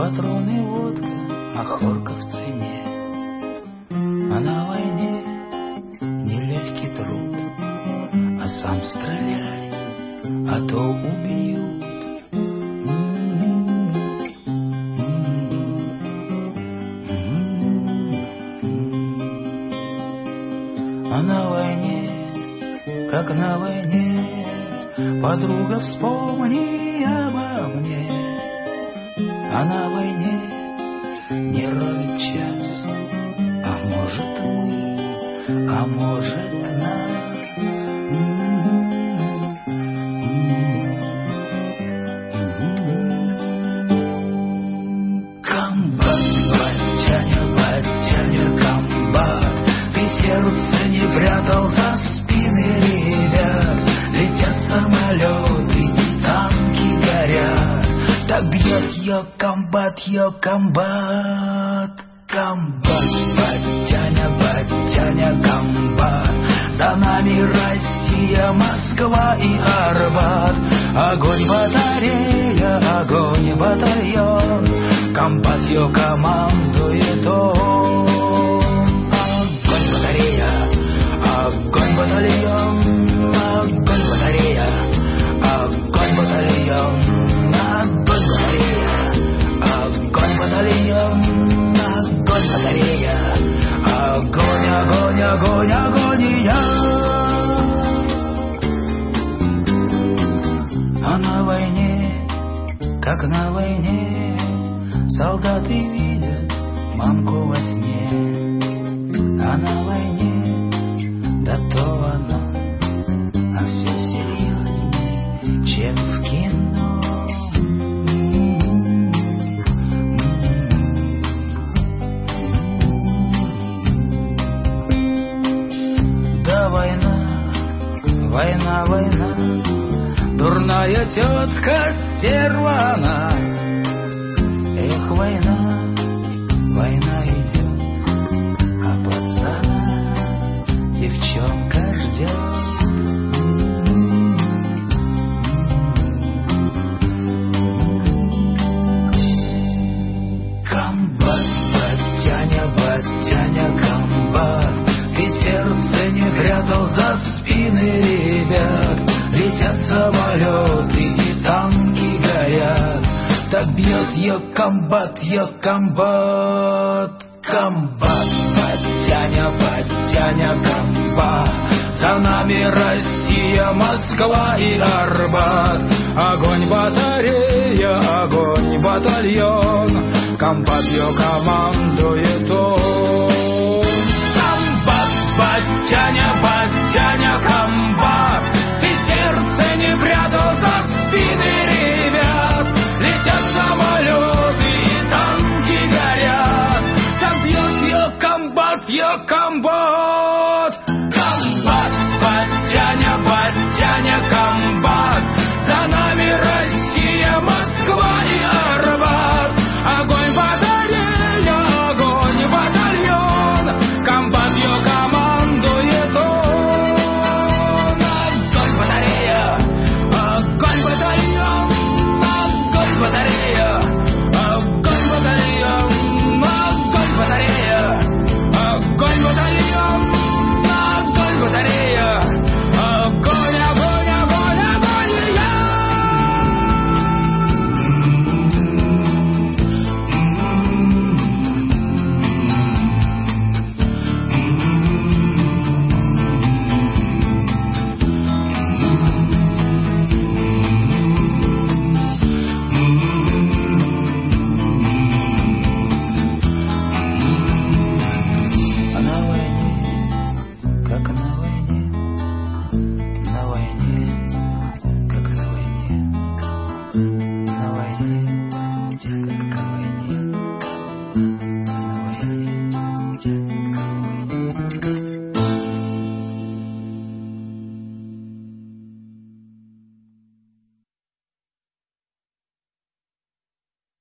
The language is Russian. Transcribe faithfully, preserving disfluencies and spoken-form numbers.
патроны, водка, махорка в цене. А на войне нелегкий труд, а сам стреляй, а то убьют. А на войне, как на войне, подруга, вспомни обо мне. А на войне не ровен час, а может мы, а может нас. Комбат, батяня, батяня, комбат, ты сердце не прятал за спины ребят. Летят самолеты, танки горят, так бьет ее комбат, ее комбат. Комбат, батяня, батяня, комбат, за нами Россия, Москва и Арбат. Огонь батарея, огонь батальон, комбат ее командует он. Огонь батарея, огонь батальон, огонь батарея, огонь батальон, огонь батарея, огонь батальон, огонь батарея, огонь, огонь, огонь, агония. А на войне, как на войне, солдаты видят мамку во сне. А на войне, да то оно, а все серьезней, чем в кино. Да война, война, война, дурная тетка стерва она. Эх, война, война идет, а пацана девчонка ждет. Комбат, батяня, батяня, комбат, ты сердце не прятал за спины ребят. Летят самолеты и танки горят, так бьет ее комбат, ее комбат. Комбат, батяня, батяня, комбат, за нами Россия, Москва и Арбат. Огонь батарея, огонь батальон, комбат ее командует он. Комбат, батяня, батяня, комбат,